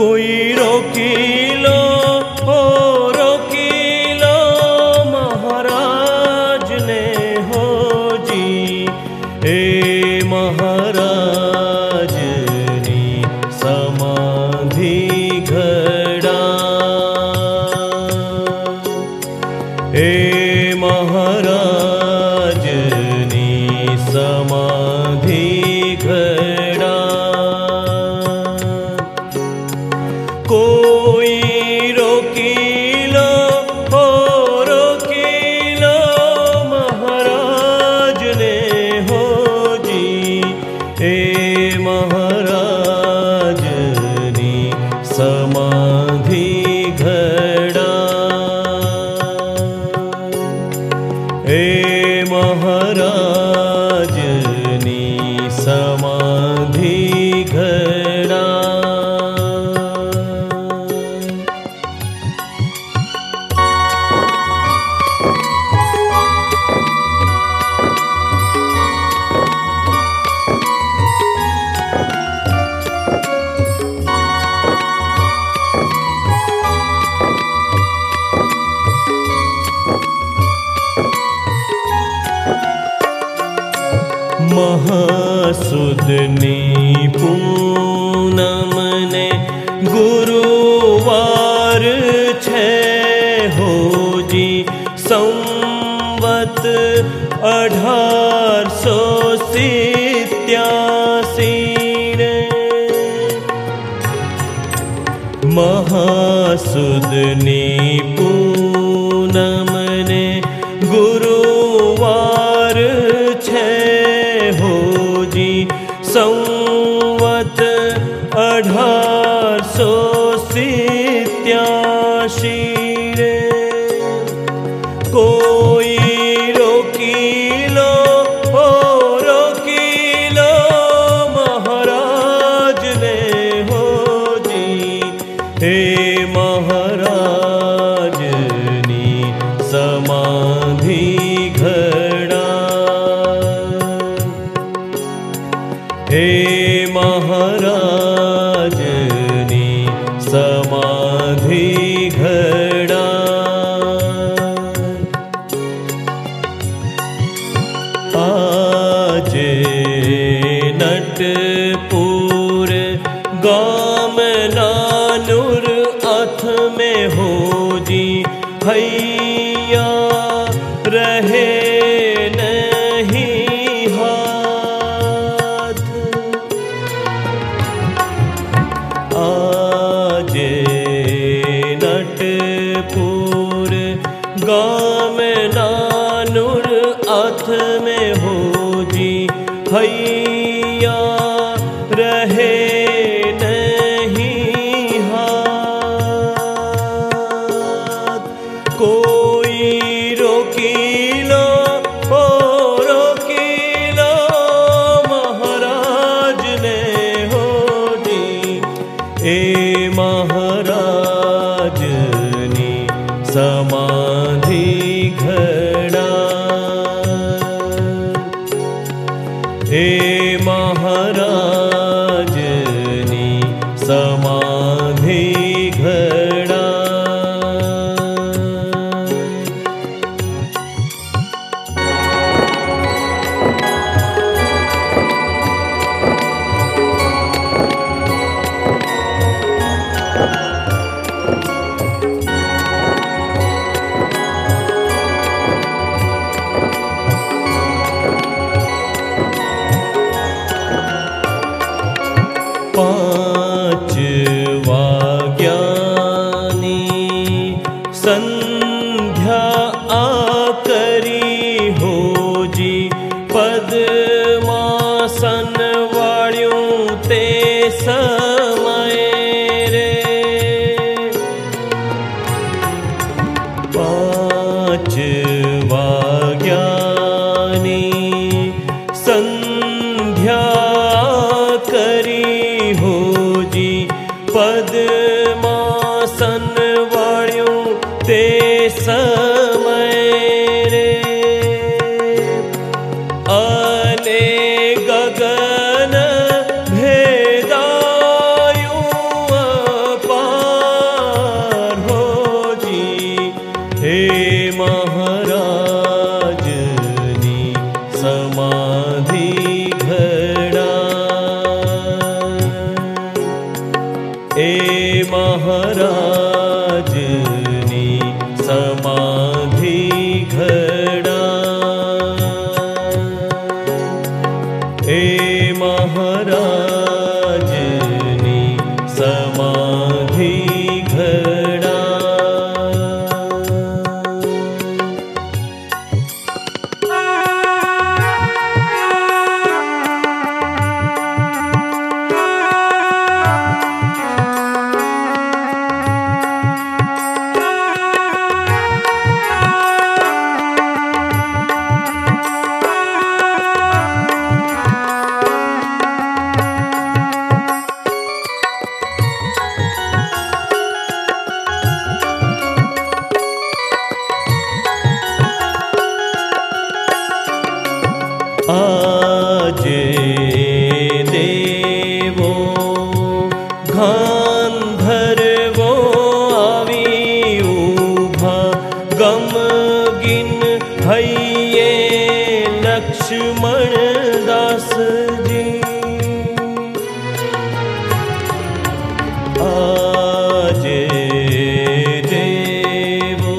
कोई रोकी लो, ओ रोकी लो महाराज ने हो जी। हे महाराज नी समाधि घड़ा, हे महाराज नी समाधि घड़ा। कोई रोकी लो, हो रोकी लो महाराज ने हो जी। हे महाराज नी समाधि घड़ा, हे महाराज नी समाधि घड़ा। महासुदनी पूनम ने गुरुवार छे हो जी। संवत 1887 ने महासुदनी पूनम ने गुरुवार छे हो जी। संवत 1887 रे। कोई रोकी लो, ओ रोकी लो महाराज ने हो जी। हे महाराज नी समाधि घड़ा, हे महाराज नी समाधि घड़ा। आज नटपुर गाम नानुर अथ में हो जी। हैया रहे नहीं हाथ, आज नटपुर गाम नानुर अथ में हो जी। हैया रहे नहीं हाथ। कोई रोकी लो, ओ रोकी लो महाराज ने हो जी। ए महाराज नी समाधि घड़ा, हे महाराज नी समाधि घड़ा। पाँच वाग्यानी संध्या आकरी हो जी। पद्मासन वाळ्यूं ते समय रे। पाँच वाग्यानी संध्या करी हो जी। पद्मासन वाळ्यूं ते समय रे। अने गगन भेदायूं हे महाराजनी समाधि घड़ा, हे महाराजनी समाधि घड़ा, हे महाराजनी समाधि घड़ा। આજે દેવો ગાંધર્વો આવી ઊભા, ગમગીન હૈયે લક્ષ્મણ દાસજી। આજે દેવો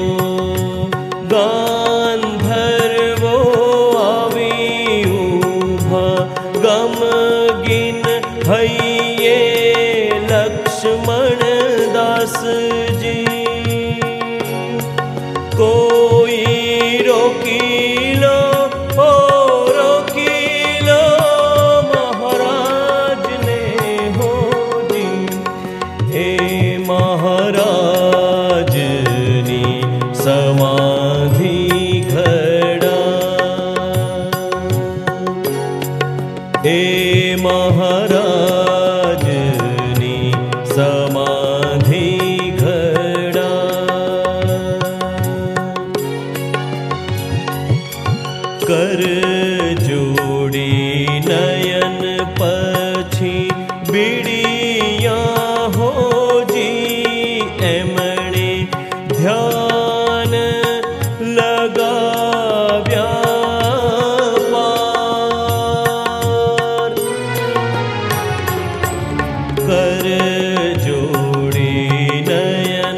ગાંધર્વો गमगिन हइये लक्ष्मण दास जी। कोई रोकी लो ओ रोकी लो महाराज ने हो जी। हे महाराजनी समाधि घड़ा, हे महाराजनी समाधि घड़ा। कर जोड़ी नयन पछी बीड़िया हो जी, एमणे ध्यान लगाव्या कर जोड़ी नयन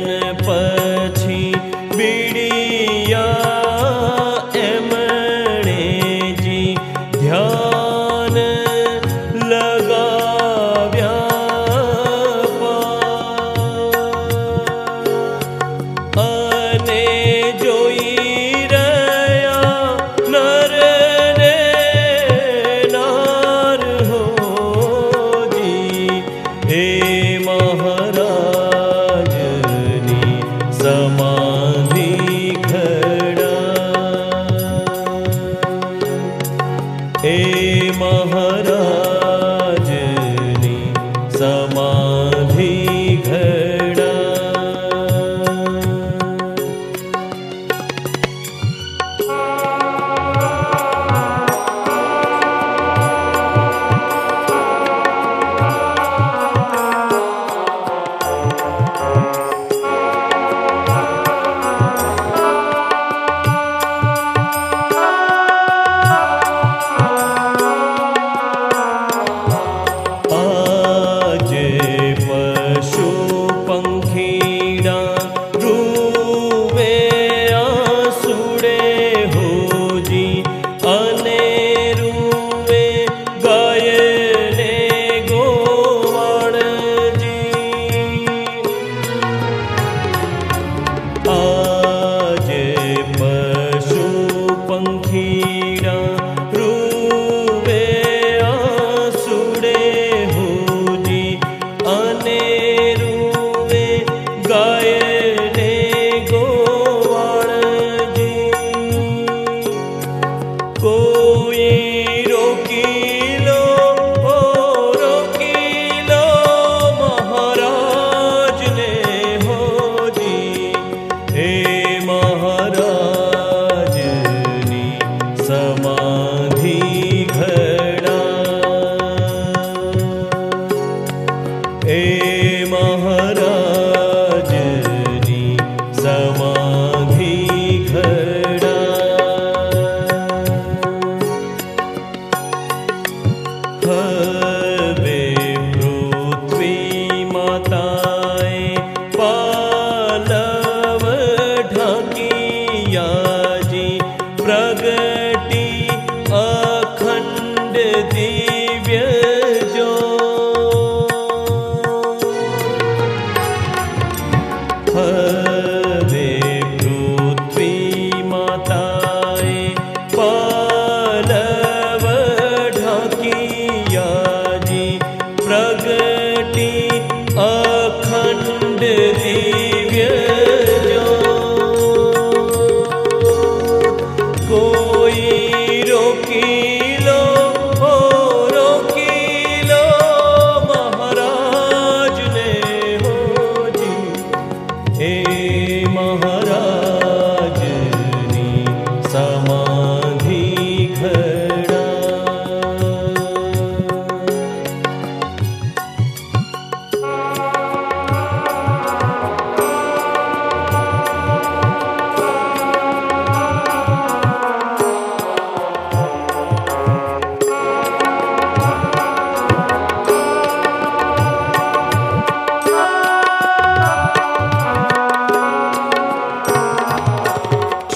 पछी बीड़िया एमणे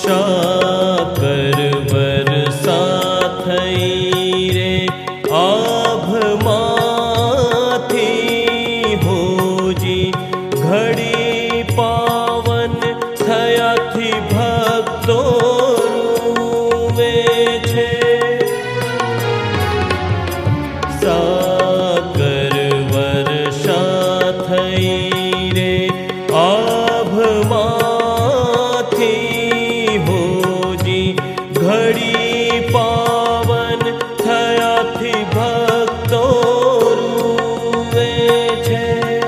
शाकर बरसा थई रे आभ माथी हो जी घड़ी पावन थया थी भक्तो रूवे छे साकर वर्षा थई रे आभ माथी हो जी घड़ी पावन थया थी भक्तो रूवे छे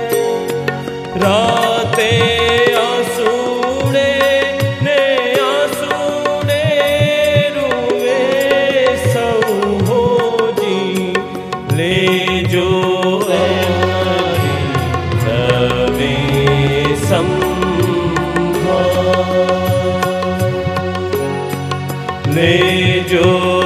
राते आसूड़े ने आसूड़े रूवे सौ हो जी ले जो तवे संभाल ले जो